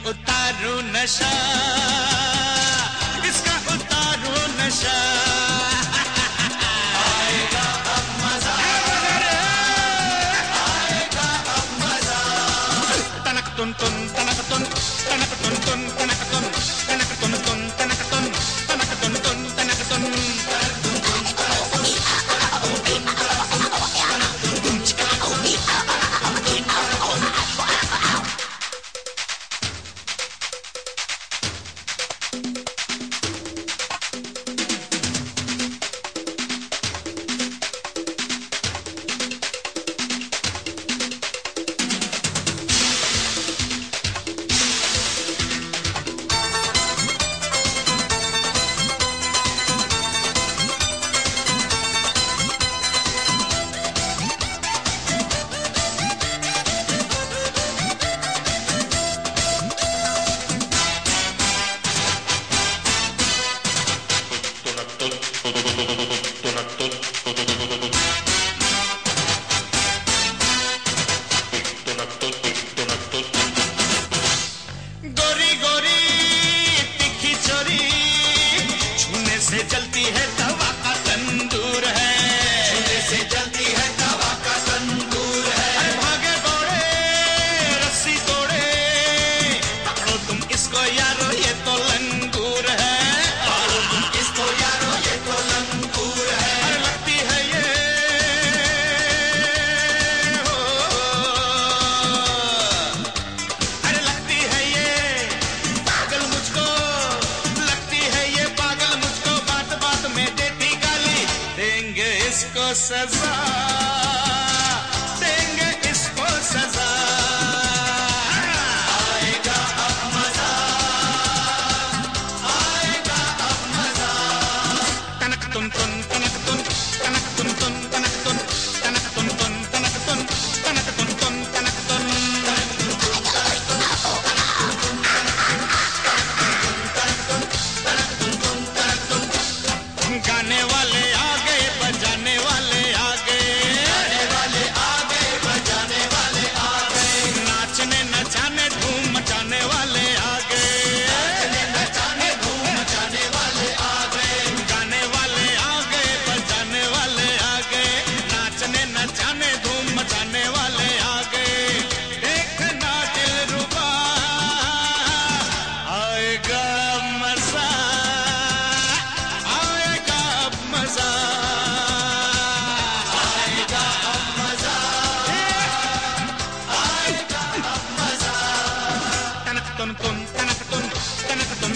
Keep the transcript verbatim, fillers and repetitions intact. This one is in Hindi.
उतारू नशा, इसका उतारू नशा। आएगा अब मजा, आएगा अब मजा। तनक तुन तुन तनक तुन तनक तुन तुन तनक तुन तनक तुन तुन तनक तुन तनक तुन तुन तनक तुन। गोरी गोरी तीखी छोरी, छूने से जलती है तवा का तंदूर है, छूने से जलती है तवा का तंदूर है। अरे भागे दौड़े रस्सी तोड़े, पकड़ो तुम इसको यारो ये तो लंगूर है, पकड़ो तुम इसको यारो ये तो लंगूर है। अरे लगती है ये हो, अरे लगती है ये पागल मुझको, लगती है ये पागल मुझको, बात बात में देती गाली। देंगे इसको सजा, देंगे इसको सजा। आएगा अब मजा, आएगा अब मजा। तनक तुन तुन तनक तुन तनक तुन तुन तनक तुन तनक तुन तुन तनक तुन तनक तुन तुन तनक तुन। गाने वाले आ गए, बजाने वाले आ गए, गाने वाले आ गए, बजाने वाले आ गए, नाचने नचाने धूम मचाने वाले आ गए, नाचने नचाने धूम मचाने वाले आ गए, गाने वाले आ गए, बजाने वाले आ गए, नाचने नचाने धूम मचाने वाले आ गए। देखना दिलरुबा, आएगा मजा, आएगा अब मजा, आएगा अब मजा, आएगा अब मजा। तनक तुन तुन तनक तुन तनक तुन